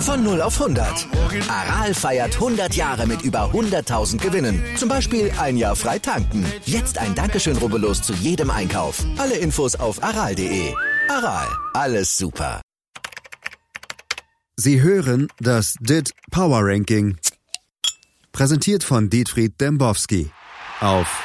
Von 0 auf 100. Aral feiert 100 Jahre mit über 100.000 Gewinnen. Zum Beispiel ein Jahr frei tanken. Jetzt ein Dankeschön, rubbellos zu jedem Einkauf. Alle Infos auf aral.de. Aral, alles super. Sie hören das DIT Power Ranking. Präsentiert von Dietfried Dembowski auf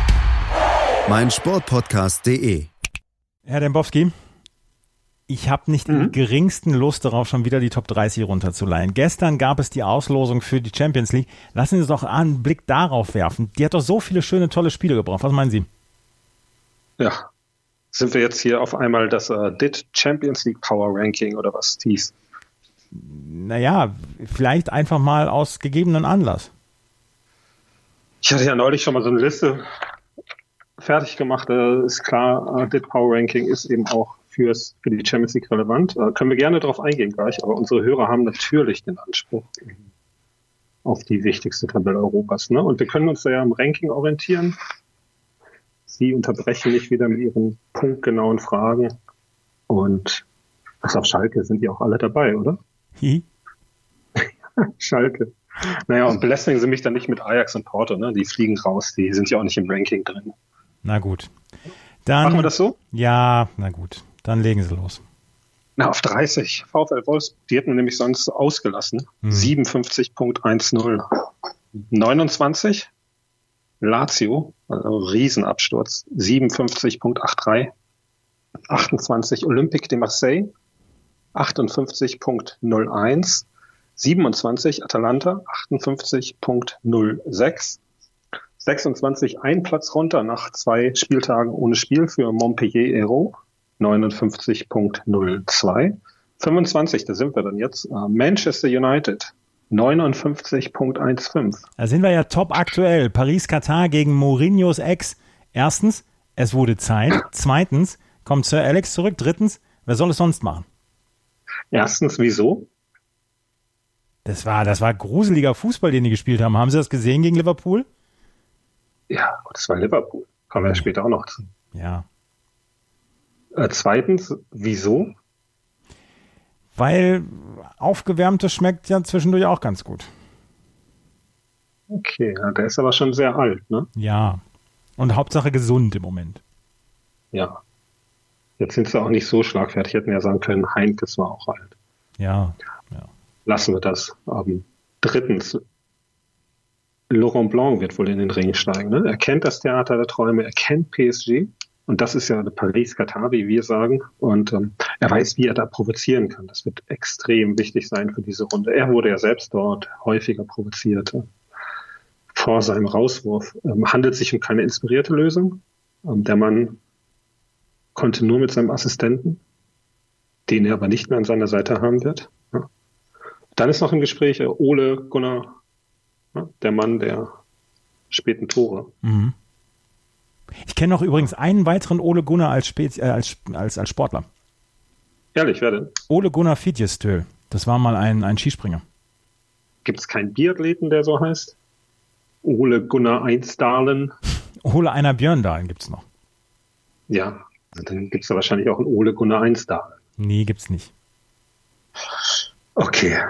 meinsportpodcast.de. Herr Dembowski, ich habe nicht den geringsten Lust darauf, schon wieder die Top 30 runterzuleihen. Gestern gab es die Auslosung für die Champions League. Lassen Sie uns doch einen Blick darauf werfen. Die hat doch so viele schöne, tolle Spiele gebracht. Was meinen Sie? Ja, sind wir jetzt hier auf einmal das DIT Champions League Power Ranking oder was hieß? Naja, vielleicht einfach mal aus gegebenen Anlass. Ich hatte ja neulich schon mal so eine Liste fertig gemacht. Ist klar, DIT Power Ranking ist eben auch für die Champions League relevant. Können wir gerne darauf eingehen gleich, aber unsere Hörer haben natürlich den Anspruch auf die wichtigste Tabelle Europas. Ne? Und wir können uns da ja am Ranking orientieren. Sie unterbrechen mich wieder mit Ihren punktgenauen Fragen. Und auf Schalke sind die auch alle dabei, oder? Schalke. Naja, und belästigen Sie mich dann nicht mit Ajax und Porto, ne? Die fliegen raus, die sind ja auch nicht im Ranking drin. Na gut. Dann, machen wir das so? Ja, na gut. Dann legen Sie los. Na, auf 30. VfL Wolfsburg, die hätten wir nämlich sonst ausgelassen. 57.10. 29. Lazio, also Riesenabsturz. 57.83. 28. Olympique de Marseille. 58.01. 27. Atalanta. 58.06. 26. Ein Platz runter nach 2 Spieltagen ohne Spiel für Montpellier Hérault. 59.02. 25, da sind wir dann jetzt. Manchester United. 59.15. Da sind wir ja top aktuell. Paris-Katar gegen Mourinhos Ex. Erstens, es wurde Zeit. Zweitens, kommt Sir Alex zurück. Drittens, wer soll es sonst machen? Erstens, wieso? Das war gruseliger Fußball, den die gespielt haben. Haben Sie das gesehen gegen Liverpool? Ja, das war Liverpool. Kommen wir später auch noch zu. Ja. Zweitens, wieso? Weil aufgewärmtes schmeckt ja zwischendurch auch ganz gut. Okay, ja, der ist aber schon sehr alt, ne? Ja. Und Hauptsache gesund im Moment. Ja. Jetzt sind sie auch nicht so schlagfertig. Hätten ja sagen können, Heinkes war auch alt. Ja. Lassen wir das. Drittens, Laurent Blanc wird wohl in den Ring steigen. Ne? Er kennt das Theater der Träume, er kennt PSG. Und das ist ja eine Paris-Katar, wie wir sagen. Und er weiß, wie er da provozieren kann. Das wird extrem wichtig sein für diese Runde. Er wurde ja selbst dort häufiger provoziert. Vor seinem Rauswurf. Handelt sich um keine inspirierte Lösung. Der Mann konnte nur mit seinem Assistenten, den er aber nicht mehr an seiner Seite haben wird. Ja. Dann ist noch im Gespräch Ole Gunnar, der Mann der späten Tore. Mhm. Ich kenne noch übrigens einen weiteren Ole Gunnar als Sportler. Ehrlich, wer denn? Ole Gunnar Fitjestöl. Das war mal ein Skispringer. Gibt es keinen Biathleten, der so heißt? Ole Gunnar Einsdalen. Ole Einar Björndalen gibt's noch. Ja, dann gibt es da wahrscheinlich auch einen Ole Gunnar Einsdalen. Nee, gibt's nicht. Okay.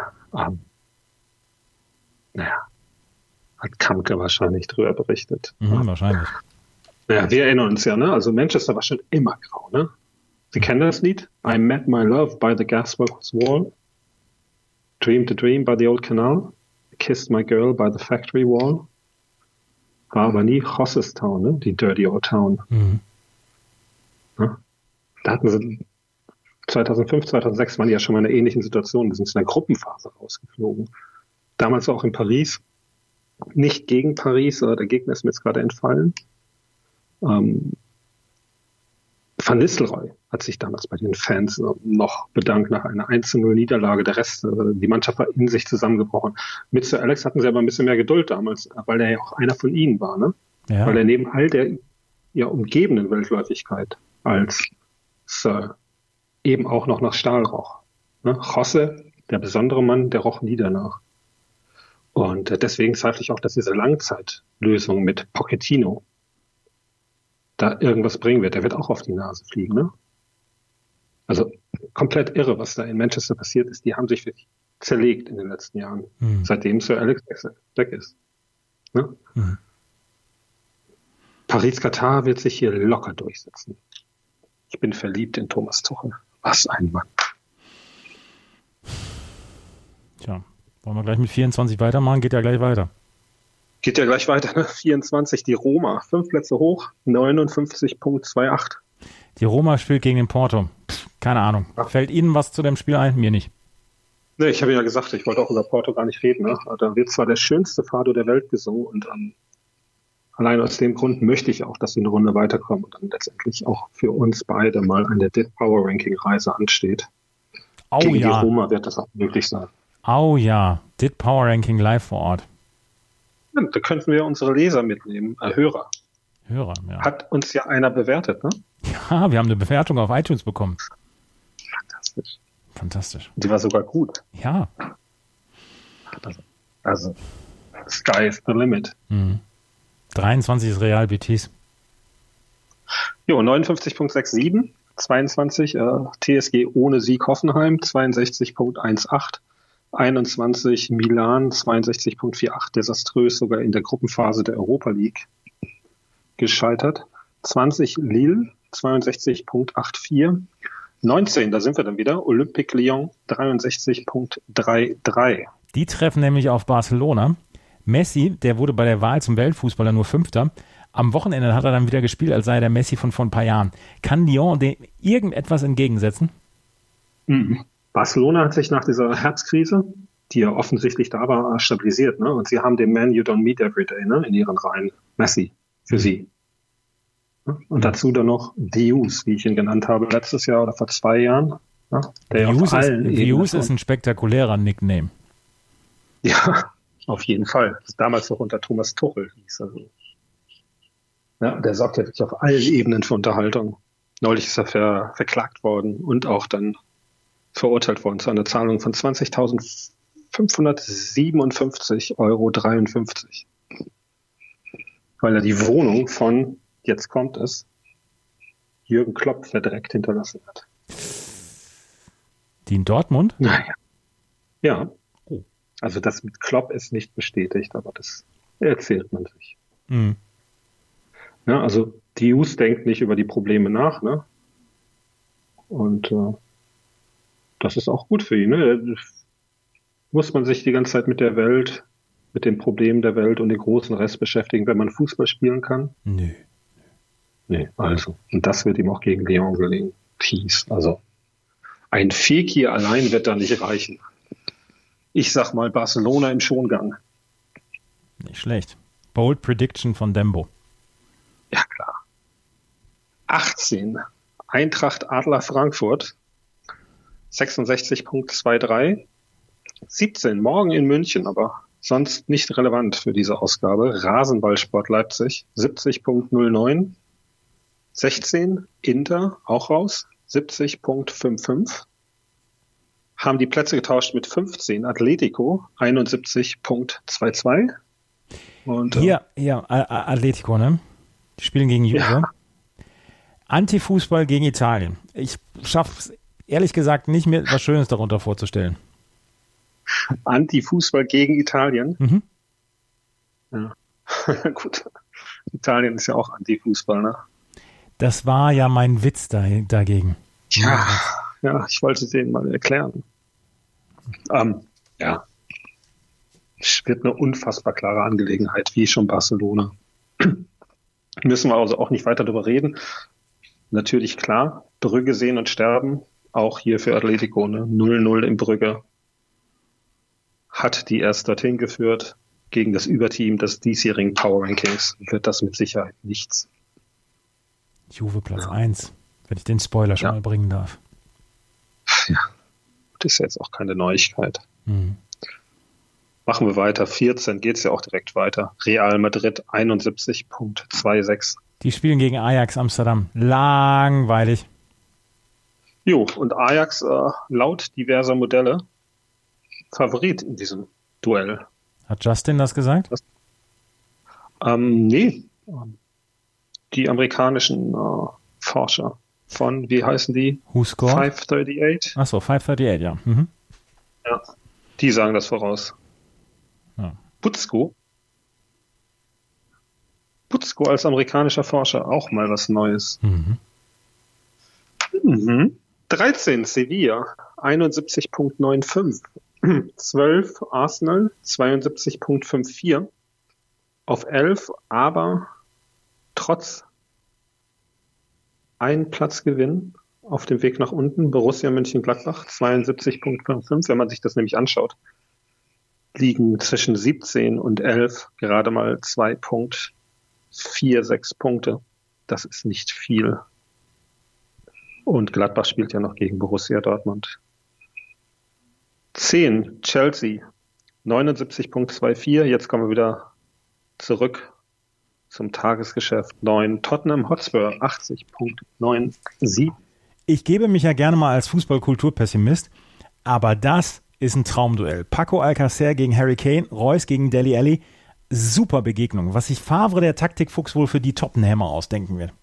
Hat Kamke wahrscheinlich drüber berichtet. Wahrscheinlich. Ja, wir erinnern uns ja, ne? Also Manchester war schon immer grau, ne? Sie kennen das Lied? I met my love by the gasworks wall. Dreamed a dream by the old canal. Kissed my girl by the factory wall. War aber nie Hossestown, ne? Die dirty old town. Ja? Da hatten sie 2005, 2006 waren die ja schon mal in einer ähnlichen Situation. Wir sind in einer Gruppenphase rausgeflogen. Damals auch in Paris. Nicht gegen Paris, der Gegner ist mir jetzt gerade entfallen. Van Nistelrooy hat sich damals bei den Fans noch bedankt nach einer 1:0 Niederlage. Der Rest, die Mannschaft war in sich zusammengebrochen. Mit Sir Alex hatten sie aber ein bisschen mehr Geduld damals, weil er ja auch einer von ihnen war, ne? Ja. Weil er neben all der umgebenden Weltläufigkeit als Sir eben auch noch nach Stahl roch. Ne? José, der besondere Mann, der roch nie danach. Und deswegen zweifle ich auch, dass diese Langzeitlösung mit Pochettino da irgendwas bringen wird. Der wird auch auf die Nase fliegen, ne? Also komplett irre, was da in Manchester passiert ist. Die haben sich wirklich zerlegt in den letzten Jahren, seitdem Sir Alex weg ist. Ne? Paris-Katar wird sich hier locker durchsetzen. Ich bin verliebt in Thomas Tuchel. Was ein Mann. Tja, wollen wir gleich mit 24 weitermachen? Geht ja gleich weiter. Geht ja gleich weiter, ne? 24, die Roma. 5 Plätze hoch, 59,28. Die Roma spielt gegen den Porto. Keine Ahnung. Fällt Ihnen was zu dem Spiel ein? Mir nicht. Ne, ich habe ja gesagt, ich wollte auch über Porto gar nicht reden. Ne? Da wird zwar der schönste Fado der Welt gesungen und allein aus dem Grund möchte ich auch, dass sie eine Runde weiterkommen und dann letztendlich auch für uns beide mal eine DIT Power Ranking Reise ansteht. Gegen die Roma wird das auch möglich sein. Oh ja, DIT Power Ranking live vor Ort. Ja, da könnten wir unsere Leser mitnehmen, Hörer. Hörer, ja. Hat uns ja einer bewertet, ne? Ja, wir haben eine Bewertung auf iTunes bekommen. Fantastisch. Die war sogar gut. Ja. Also sky is the limit. 23 ist Real Betis. Jo, 59,67. 22 TSG ohne Sieg Hoffenheim, 62,18. 21 Milan, 62,48. Desaströs sogar in der Gruppenphase der Europa League gescheitert. 20 Lille, 62,84. 19, da sind wir dann wieder, Olympique Lyon, 63,33. Die treffen nämlich auf Barcelona. Messi, der wurde bei der Wahl zum Weltfußballer nur Fünfter. Am Wochenende hat er dann wieder gespielt, als sei er der Messi von vor ein paar Jahren. Kann Lyon dem irgendetwas entgegensetzen? Barcelona hat sich nach dieser Herzkrise, die ja offensichtlich da war, stabilisiert. Ne? Und sie haben den Man You Don't Meet Every Day, ne? In ihren Reihen. Messi für sie. Und dazu dann noch Deus, wie ich ihn genannt habe, letztes Jahr oder vor 2 Jahren. Ja, Deus ist ein spektakulärer Nickname. Ja, auf jeden Fall. Das damals noch unter Thomas Tuchel hieß er so. Ja, der sorgt ja wirklich auf allen Ebenen für Unterhaltung. Neulich ist er verklagt worden und auch dann verurteilt worden zu einer Zahlung von 20.557,53 €, weil er die Wohnung von, jetzt kommt es, Jürgen Klopp verdreckt hinterlassen hat. Die in Dortmund? Naja. Ja. Oh. Also das mit Klopp ist nicht bestätigt, aber das erzählt man sich. Ja, also Deus denkt nicht über die Probleme nach, ne? Und das ist auch gut für ihn, ne? Muss man sich die ganze Zeit mit der Welt, mit den Problemen der Welt und den großen Rest beschäftigen, wenn man Fußball spielen kann? Nö. Nee, also. Und das wird ihm auch gegen Lyon gelingen. Peace. Also ein Fekir allein wird da nicht reichen. Ich sag mal Barcelona im Schongang. Nicht schlecht. Bold Prediction von Dembo. Ja, klar. 18. Eintracht Adler Frankfurt. 66,23. 17. Morgen in München, aber sonst nicht relevant für diese Ausgabe. Rasenballsport Leipzig. 70,09. 16. Inter, auch raus. 70,55. Haben die Plätze getauscht mit 15. Atletico. 71,22. Und hier, Atletico, ne? Die spielen gegen Juve. Ja. Antifußball gegen Italien. Ich schaffe es ehrlich gesagt nicht, mir was Schönes darunter vorzustellen. Antifußball gegen Italien? Ja. Gut. Italien ist ja auch Antifußball, ne? Das war ja mein Witz dagegen. Ja, ich wollte es denen mal erklären. Ja. Es wird eine unfassbar klare Angelegenheit, wie schon Barcelona. Müssen wir also auch nicht weiter darüber reden. Natürlich klar, Brügge sehen und sterben, auch hier für Atletico, ne? 0-0 in Brügge. Hat die erst dorthin geführt. Gegen das Überteam des diesjährigen Power Rankings wird das mit Sicherheit nichts. Juve Platz 1, wenn ich den Spoiler schon mal bringen darf. Ja, das ist jetzt auch keine Neuigkeit. Machen wir weiter. 14 geht es ja auch direkt weiter. Real Madrid 71,26. Die spielen gegen Ajax Amsterdam. Langweilig. Jo, und Ajax laut diverser Modelle Favorit in diesem Duell. Hat Justin das gesagt? Nee. Die amerikanischen Forscher von, wie heißen die? Who Scored? 538. Achso, 538, ja. Ja. Die sagen das voraus. Ja. Putzko als amerikanischer Forscher, auch mal was Neues. 13 Sevilla, 71,95. 12 Arsenal, 72,54. Auf 11, aber trotz ein Platzgewinn auf dem Weg nach unten, Borussia Mönchengladbach, 72,55. Wenn man sich das nämlich anschaut, liegen zwischen 17 und 11 gerade mal 2,46 Punkte. Das ist nicht viel. Und Gladbach spielt ja noch gegen Borussia Dortmund. 10 Chelsea, 79,24. Jetzt kommen wir wieder zurück zum Tagesgeschäft. 9 Tottenham Hotspur, 80,97. Ich gebe mich ja gerne mal als Fußballkulturpessimist, aber das ist ein Traumduell. Paco Alcacer gegen Harry Kane, Reus gegen Dele Alli. Super Begegnung. Was sich Favre, der Taktikfuchs, wohl für die Tottenhammer ausdenken wird.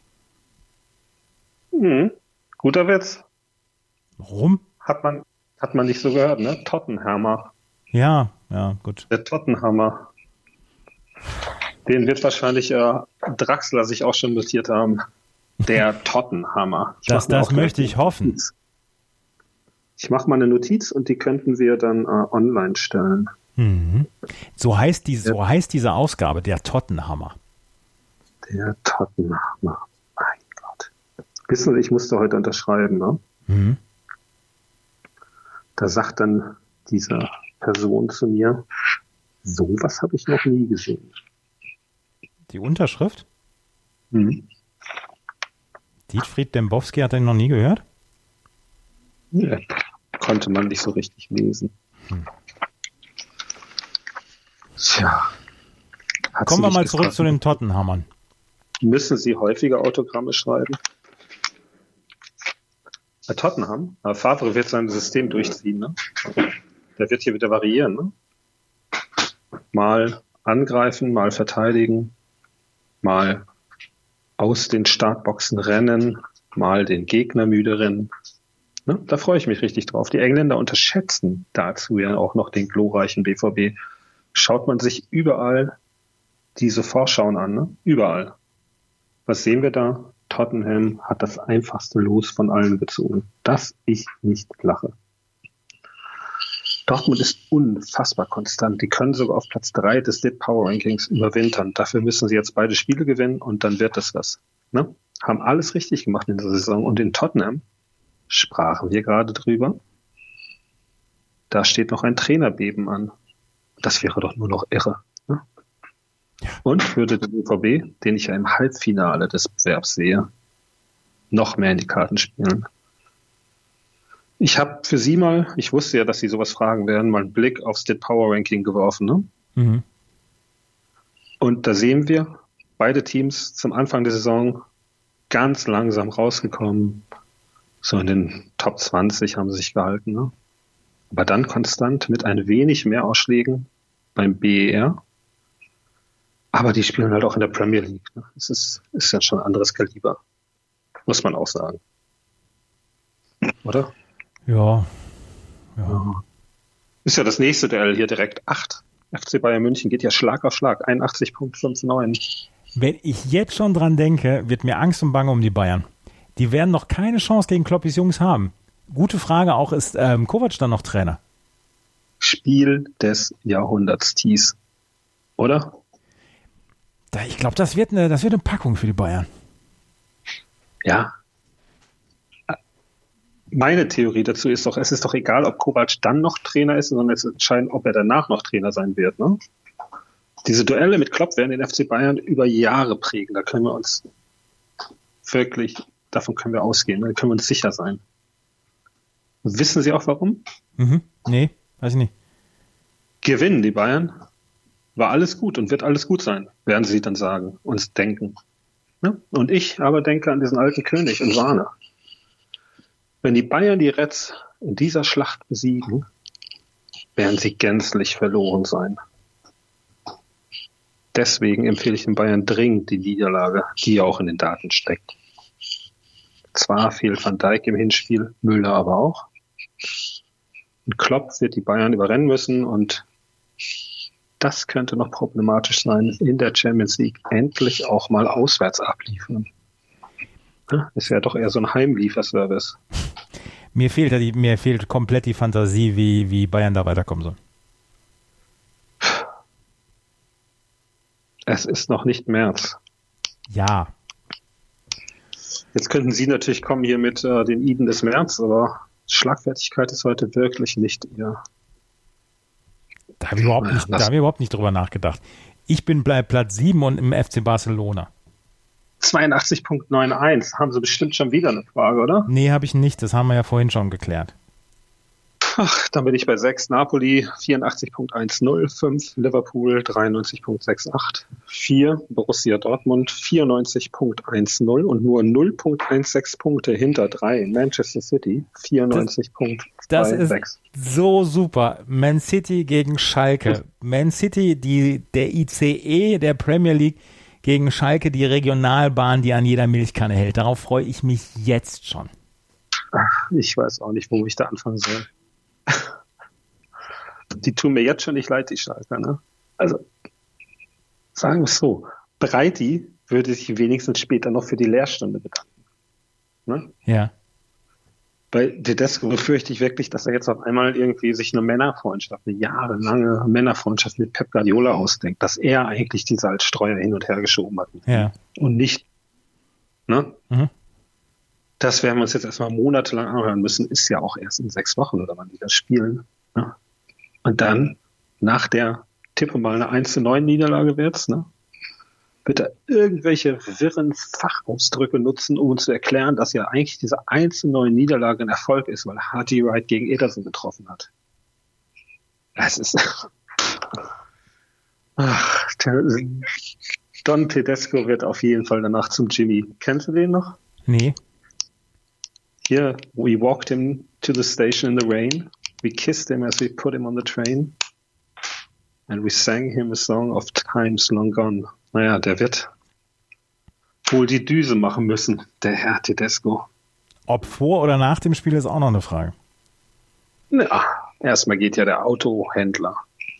Guter Witz. Warum? Hat man nicht so gehört, ne? Tottenhammer. Ja, gut. Der Tottenhammer. Den wird wahrscheinlich Draxler sich auch schon notiert haben. Der Tottenhammer. Das möchte ich hoffen. Ich mache mal eine Notiz und die könnten wir dann online stellen. So heißt diese Ausgabe, der Tottenhammer. Der Tottenhammer. Mein Gott. Wissen Sie, ich musste heute unterschreiben, ne? Da sagt dann diese Person zu mir, sowas habe ich noch nie gesehen. Die Unterschrift? Dietfried Dembowski hat den noch nie gehört? Ja, konnte man nicht so richtig lesen. Tja. Kommen wir mal zurück zu den Tottenhammern. Müssen Sie häufiger Autogramme schreiben? Bei Tottenham? Favre wird sein System durchziehen, ne? Der wird hier wieder variieren, ne? Mal angreifen, mal verteidigen, mal aus den Startboxen rennen, mal den Gegner müde rennen. Ne? Da freue ich mich richtig drauf. Die Engländer unterschätzen dazu ja auch noch den glorreichen BVB. Schaut man sich überall diese Vorschauen an, ne? Überall. Was sehen wir da? Tottenham hat das einfachste Los von allen gezogen. Dass ich nicht lache. Dortmund ist unfassbar konstant. Die können sogar auf Platz 3 des DIT Power Rankings überwintern. Dafür müssen sie jetzt beide Spiele gewinnen und dann wird das was. Ne? Haben alles richtig gemacht in der Saison. Und in Tottenham sprachen wir gerade drüber. Da steht noch ein Trainerbeben an. Das wäre doch nur noch irre. Ne? Und würde der BVB, den ich ja im Halbfinale des Bewerbs sehe, noch mehr in die Karten spielen. Ich habe für Sie mal, ich wusste ja, dass Sie sowas fragen werden, mal einen Blick aufs DIT Power Ranking geworfen. Ne? Und da sehen wir, beide Teams zum Anfang der Saison ganz langsam rausgekommen. So in den Top 20 haben sie sich gehalten. Ne? Aber dann konstant mit ein wenig mehr Ausschlägen beim BER. Aber die spielen halt auch in der Premier League. Ne? Es ist ja schon ein anderes Kaliber. Muss man auch sagen. Oder? Ja. Ist ja das nächste Duell hier direkt. 8. FC Bayern München geht ja Schlag auf Schlag. 81,59. Wenn ich jetzt schon dran denke, wird mir Angst und Bange um die Bayern. Die werden noch keine Chance gegen Kloppis Jungs haben. Gute Frage auch, ist Kovac dann noch Trainer? Spiel des Jahrhunderts, Thies. Oder? Ich glaube, das wird eine Packung für die Bayern. Ja. Meine Theorie dazu ist doch, es ist doch egal, ob Kovac dann noch Trainer ist, sondern es ist entscheidend, ob er danach noch Trainer sein wird. Ne? Diese Duelle mit Klopp werden den FC Bayern über Jahre prägen. Da können wir uns wirklich, davon können wir ausgehen. Da können wir uns sicher sein. Wissen Sie auch warum? Nee, weiß ich nicht. Gewinnen die Bayern, war alles gut und wird alles gut sein, werden sie dann sagen, uns denken. Ne? Und ich aber denke an diesen alten König und warne. Wenn die Bayern die Reds in dieser Schlacht besiegen, werden sie gänzlich verloren sein. Deswegen empfehle ich den Bayern dringend die Niederlage, die ja auch in den Daten steckt. Zwar fehlt Van Dijk im Hinspiel, Müller aber auch. Und Klopp wird die Bayern überrennen müssen und das könnte noch problematisch sein, in der Champions League endlich auch mal auswärts abliefern. Ja, ist ja doch eher so ein Heimlieferservice. Mir fehlt komplett die Fantasie, wie Bayern da weiterkommen soll. Es ist noch nicht März. Ja. Jetzt könnten Sie natürlich kommen hier mit den Iden des März, aber Schlagfertigkeit ist heute wirklich nicht Ihr. Da habe ich überhaupt nicht drüber nachgedacht. Ich bin bei Platz 7 und im FC Barcelona. 82,91. Haben Sie bestimmt schon wieder eine Frage, oder? Nee, habe ich nicht. Das haben wir ja vorhin schon geklärt. Ach, dann bin ich bei 6. Napoli 84,10. 5. Liverpool 93,68. 4. Borussia Dortmund 94,10 und nur 0,16 Punkte hinter 3. Manchester City 94,26. Das ist so super. Man City gegen Schalke. Man City, der ICE der Premier League gegen Schalke, die Regionalbahn, die an jeder Milchkanne hält. Darauf freue ich mich jetzt schon. Ach, ich weiß auch nicht, wo ich da anfangen soll. Die tun mir jetzt schon nicht leid, die Schalker, ne? Also, sagen wir es so, Breiti würde sich wenigstens später noch für die Lehrstunde bedanken. Ne? Ja. Bei Tedesco befürchte ich wirklich, dass er jetzt auf einmal irgendwie sich eine jahrelange Männerfreundschaft mit Pep Guardiola ausdenkt, dass er eigentlich die Salzstreuer hin und her geschoben hat. Ja. Und nicht, ne? Mhm. Das werden wir uns jetzt erstmal monatelang anhören müssen, ist ja auch erst in 6 Wochen oder wann die das spielen. Ne? Und dann, nach der, tippe mal eine 1:9 Niederlage wird's, ne? Wird er irgendwelche wirren Fachausdrücke nutzen, um uns zu erklären, dass ja eigentlich diese 1:9 Niederlage ein Erfolg ist, weil Hardy Wright gegen Ederson getroffen hat. Das ist... Don Tedesco wird auf jeden Fall danach zum Jimmy. Kennst du den noch? Nee. Here, we walked him to the station in the rain. We kissed him as we put him on the train. And we sang him a song of times long gone. Naja, der wird wohl die Düse machen müssen, der Herr Tedesco. Ob vor oder nach dem Spiel ist auch noch eine Frage. Ja, erstmal geht ja der Autohändler.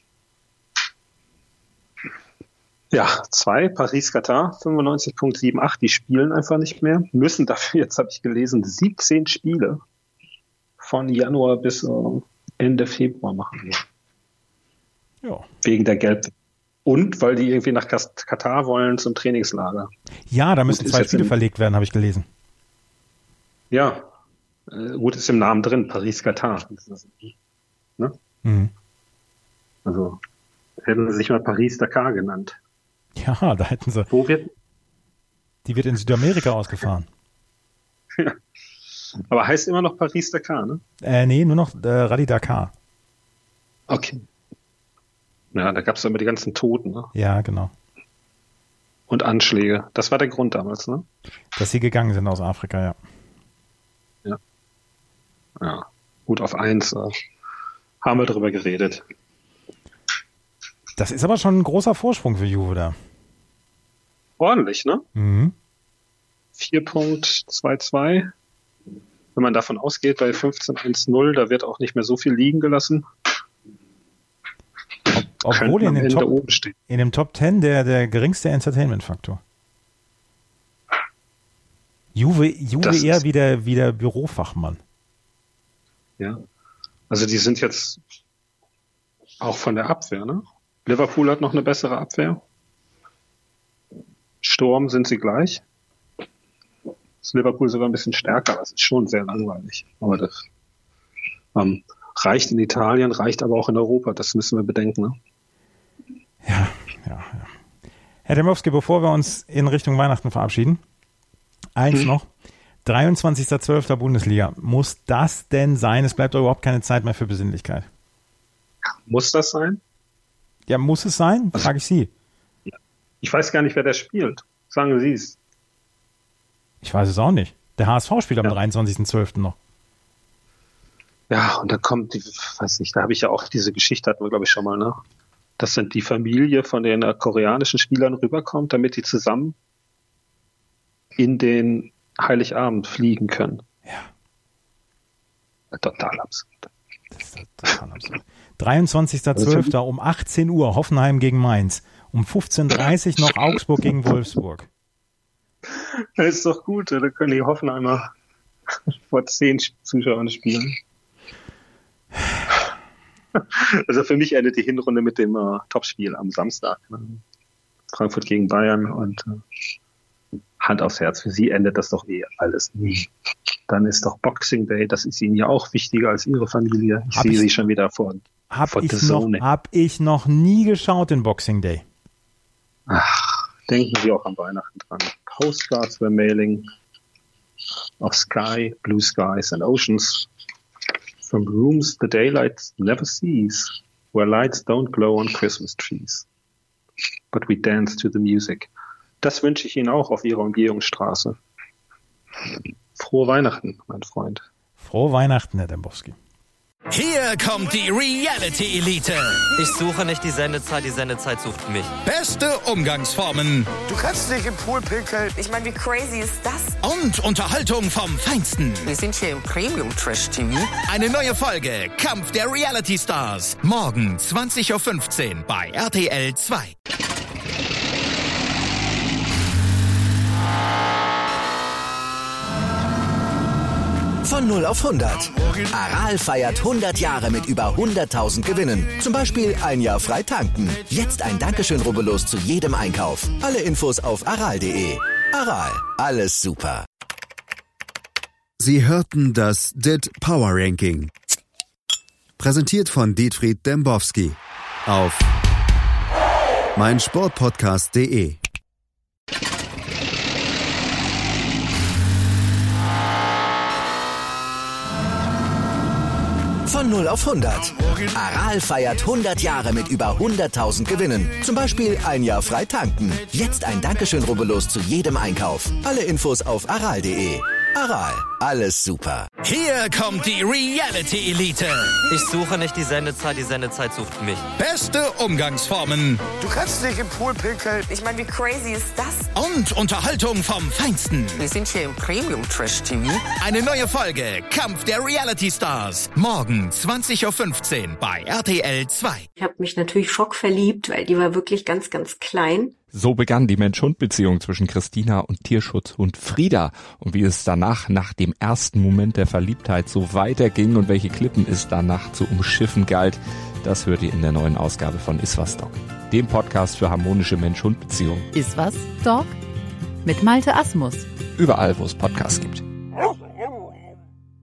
Ja, 2, Paris-Katar, 95,78, die spielen einfach nicht mehr, müssen dafür, jetzt habe ich gelesen, 17 Spiele von Januar bis Ende Februar machen. Ja. Wegen der Gelb. Und weil die irgendwie nach Katar wollen zum Trainingslager. Ja, da müssen 2 Spiele verlegt werden, habe ich gelesen. Ja, gut, ist im Namen drin, Paris-Katar. Ne? Mhm. Also hätten sie sich mal Paris-Dakar genannt. Ja, da hätten sie. Die wird in Südamerika ausgefahren. Ja. Aber heißt immer noch Paris-Dakar, ne? Nee, nur noch Rallye Dakar. Okay. Ja, da gab es immer die ganzen Toten, ne? Ja, genau. Und Anschläge. Das war der Grund damals, ne? Dass sie gegangen sind aus Afrika, ja. Ja. Ja. Gut, auf 1 haben wir drüber geredet. Das ist aber schon ein großer Vorsprung für Juve da. Ordentlich, ne? Mhm. 4,22. Wenn man davon ausgeht, bei 15,10, da wird auch nicht mehr so viel liegen gelassen. Obwohl in dem Top 10 der geringste Entertainment-Faktor. Juve eher wie der Bürofachmann. Ja. Also die sind jetzt auch von der Abwehr, ne? Liverpool hat noch eine bessere Abwehr. Sturm sind sie gleich. Ist Liverpool sogar ein bisschen stärker, aber es ist schon sehr langweilig. Aber das reicht in Italien, reicht aber auch in Europa. Das müssen wir bedenken, ne? Ja. Herr Dembowski, bevor wir uns in Richtung Weihnachten verabschieden, eins noch. 23.12. Bundesliga. Muss das denn sein? Es bleibt doch überhaupt keine Zeit mehr für Besinnlichkeit. Muss das sein? Ja, muss es sein? Frage ich Sie. Ich weiß gar nicht, wer der spielt. Sagen Sie es. Ich weiß es auch nicht. Der HSV spielt am 23.12. noch. Ja, und da kommt, weiß nicht, da habe ich ja auch diese Geschichte, hatten wir, glaube ich, schon mal, ne? Dass dann die Familie von den koreanischen Spielern rüberkommt, damit die zusammen in den Heiligabend fliegen können. Ja. Total absurd. Das ist total absurd. 23.12. um 18 Uhr Hoffenheim gegen Mainz. Um 15.30 Uhr noch Augsburg gegen Wolfsburg. Das ist doch gut, da können die Hoffenheimer vor 10 Zuschauern spielen. Also für mich endet die Hinrunde mit dem Topspiel am Samstag. Frankfurt gegen Bayern und Hand aufs Herz, für sie endet das doch alles nie. Dann ist doch Boxing Day, das ist ihnen ja auch wichtiger als ihre Familie. Ich sehe sie schon wieder vor the Zone. Hab ich noch nie geschaut, den Boxing Day. Ach, denken Sie auch an Weihnachten dran. Postcards were mailing of sky, blue skies and oceans. From rooms the daylight never sees, where lights don't glow on Christmas trees. But we dance to the music. Das wünsche ich Ihnen auch auf Ihrer Umgehungsstraße. Frohe Weihnachten, mein Freund. Frohe Weihnachten, Herr Dembowski. Hier kommt die Reality Elite. Ich suche nicht die Sendezeit sucht mich. Beste Umgangsformen. Du kannst nicht im Pool pinkeln. Ich meine, wie crazy ist das? Und Unterhaltung vom Feinsten. Wir sind hier im Premium Trash TV. Eine neue Folge Kampf der Reality Stars. Morgen 20.15 Uhr bei RTL 2. Von 0 auf 100. Aral feiert 100 Jahre mit über 100.000 Gewinnen. Zum Beispiel ein Jahr frei tanken. Jetzt ein Dankeschön, rubbellos zu jedem Einkauf. Alle Infos auf aral.de. Aral, alles super. Sie hörten das DIT Power Ranking. Präsentiert von Dietfried Dembowski auf meinsportpodcast.de. Von 0 auf 100. Aral feiert 100 Jahre mit über 100.000 Gewinnen. Zum Beispiel ein Jahr frei tanken. Jetzt ein Dankeschön, rubbellos zu jedem Einkauf. Alle Infos auf aral.de. Aral, alles super. Hier kommt die Reality Elite. Ich suche nicht die Sendezeit sucht mich. Beste Umgangsformen. Du kannst nicht im Pool pinkeln. Ich meine, wie crazy ist das? Und Unterhaltung vom Feinsten. Wir sind hier im Premium Trash TV. Eine neue Folge Kampf der Reality Stars. Morgen 20.15 Uhr bei RTL 2. Ich habe mich natürlich schockverliebt, weil die war wirklich ganz, ganz klein. So begann die Mensch-Hund-Beziehung zwischen Christina und Tierschutzhund Frieda. Und wie es danach, nach dem ersten Moment der Verliebtheit, so weiterging und welche Klippen es danach zu umschiffen galt, das hört ihr in der neuen Ausgabe von Iswas Dog, dem Podcast für harmonische Mensch-Hund-Beziehungen. Iswas Dog? Mit Malte Asmus. Überall, wo es Podcasts gibt.